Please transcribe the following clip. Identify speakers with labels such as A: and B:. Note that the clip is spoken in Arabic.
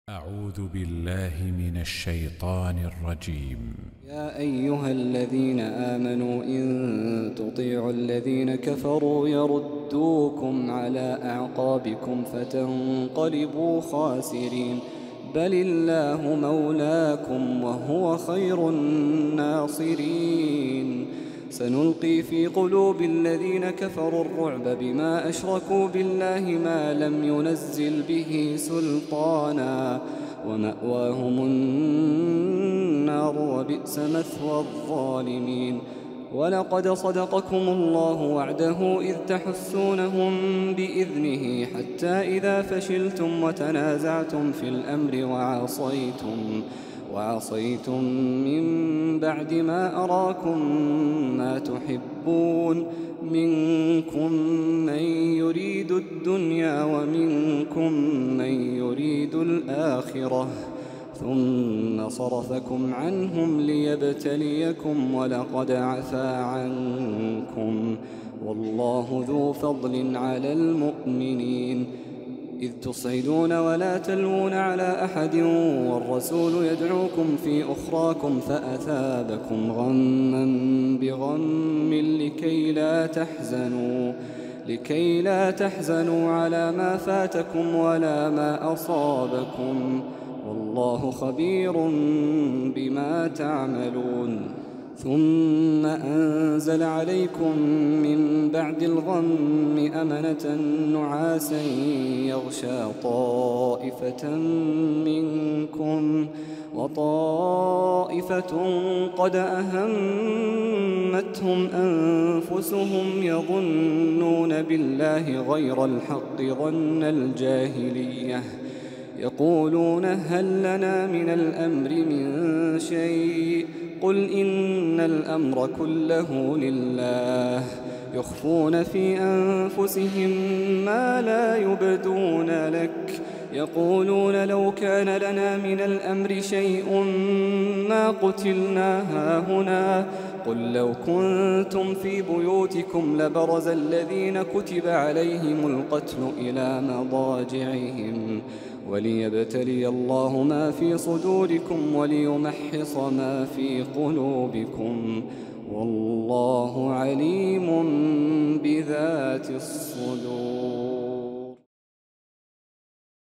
A: أعوذ بالله من الشيطان الرجيم.
B: يا أيها الذين آمنوا إن تطيعوا الذين كفروا يردوكم على أعقابكم فتنقلبوا خاسرين. بل الله مولاكم وهو خير الناصرين. سنلقي في قلوب الذين كفروا الرعب بما أشركوا بالله ما لم ينزل به سلطانا ومأواهم النار وبئس مثوى الظالمين. ولقد صدقكم الله وعده إذ تحسونهم بإذنه حتى إذا فشلتم وتنازعتم في الأمر وعصيتم من بعد ما أراكم ما تحبون منكم من يريد الدنيا ومنكم من يريد الآخرة ثم صرفكم عنهم ليبتليكم ولقد عفا عنكم والله ذو فضل على المؤمنين. إذ تصعدون ولا تلوون على أحد والرسول يدعوكم في أخراكم فأثابكم غما بغم لكي لا تحزنوا على ما فاتكم ولا ما أصابكم والله خبير بما تعملون. ثم أنزل عليكم من بعد الغم أمنة نعاسا يغشى طائفة منكم وطائفة قد أهمتهم أنفسهم يظنون بالله غير الحق ظن الجاهلية يقولون هل لنا من الأمر من شيء قل إن الأمر كله لله يخفون في أنفسهم ما لا يبدون لك يقولون لو كان لنا من الأمر شيء ما قتلنا هاهنا قل لو كنتم في بيوتكم لبرز الذين كتب عليهم القتل إلى مضاجعهم وليبتلي الله ما في صدوركم وليمحص ما في قلوبكم والله عليم بذات الصدور.